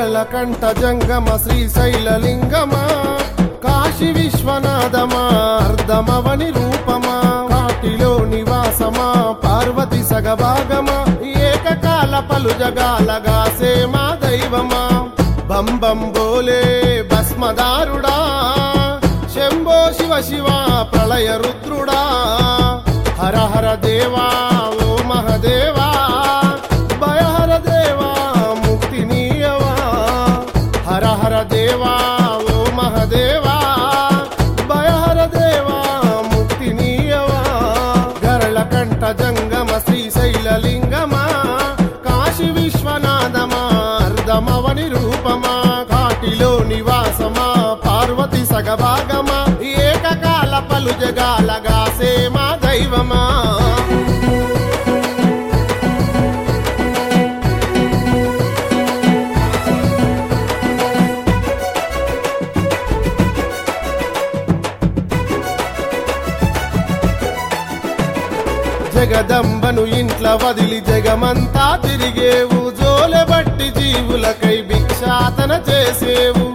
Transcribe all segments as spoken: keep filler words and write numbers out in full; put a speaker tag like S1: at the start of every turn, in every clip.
S1: గరళకంఠ జంగమ శ్రీశైలలింగమా కాశీ విశ్వనాథమా అర్ధమవని రూపమా కాటిలో నివాసమా పార్వతి సగభాగమా ఏకకాల పలు జగాలగా సేమా దైవమా బంబం బోలే భస్మదారుడా శంభో శివ శివ ప్రళయ రుద్రుడా హర హర దేవా ఓ మహదేవా భయహర దేవా ముక్తి నీయవా హర హర దేవా ఓ మహదేవా భయహర దేవా ముక్తి నీయవా గరళకంఠ జంగమ శ్రీశైలలింగమా కాశీ విశ్వనాథమా అర్ధమవని రూపమా కాటిలో నివాసమా పార్వతి సగభాగమా ఏకకాల పలు జగాలగా సేమా దైవమా జగదంబను ఇంట్ల వదిలి జగమంతా తిరిగేవు జోలెబట్టి జీవులకై భిక్షాటన చేసేవు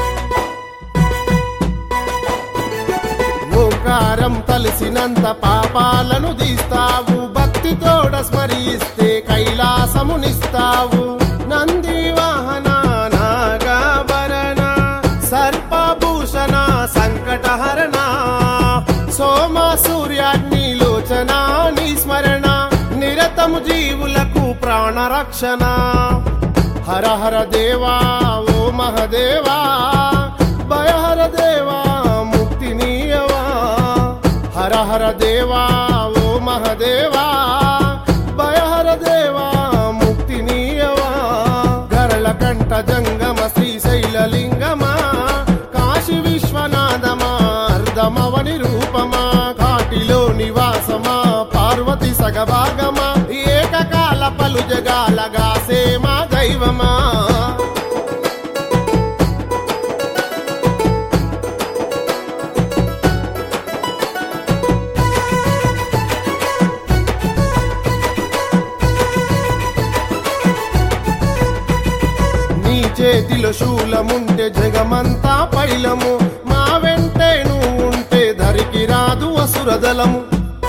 S1: ఓంకారం తలిసినంత పాపాలను తీస్తావు భక్తితోడ స్మరిస్తే కైలాసమునిస్తావు నంది వాహన నాగాభరణ సర్పభూషణ సంకటహరణ సోమ సూర్యాగ్ని లోచన నీ స్మరణ నిరతము జీవులకు ప్రాణరక్షణ హర హర దేవా ఓ మహదేవా భయహర దేవా ముక్తి నీయవా హర హర దేవా ఓ మహదేవా భయహర దేవా ముక్తి నీయవా గరళకంఠ జంగమ శ్రీశైలలింగమా కాశీ విశ్వనాథమా అర్ధమవని రూపమా కాటిలో నివాసమా పార్వతి సగభాగమా ఏకకాల పలు జగాలగా సేమా దైవమా నీ చేతిలో శూలముంటే జగమంతా పైలము మా వెంటే నువ్వు ఉంటే ధరికి రాదు అసురదలము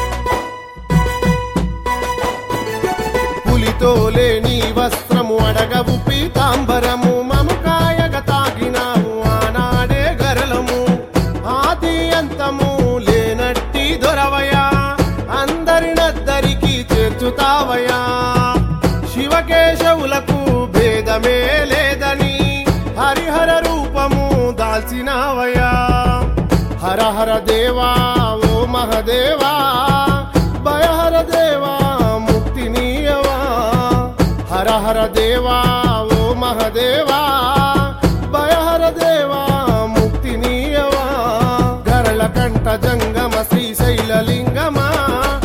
S1: పులితోలే నీ వస్త్రము అడగవు పీతాంబరము మముకాయగ తాగినావు ఆనాడే గరలము ఆది అంతము లేనట్టి దొరవయా అందరినద్దరికి చేర్చుతావయా శివకేశవులకు భేదమే లేదని హరిహర రూపము దాల్చినావయా హర హర దేవా ఓ మహదేవా భయహర దేవా ముక్తి నీయవా హర హర దేవా ఓ మహదేవా భయహర దేవా ముక్తి నీయవా గరళకంఠ జంగమ శ్రీశైలలింగమా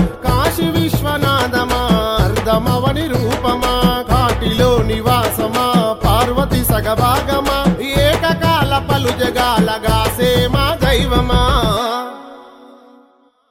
S1: కాశీ విశ్వనాథమా అర్ధమవని రూపమా కాటిలో నివాసమా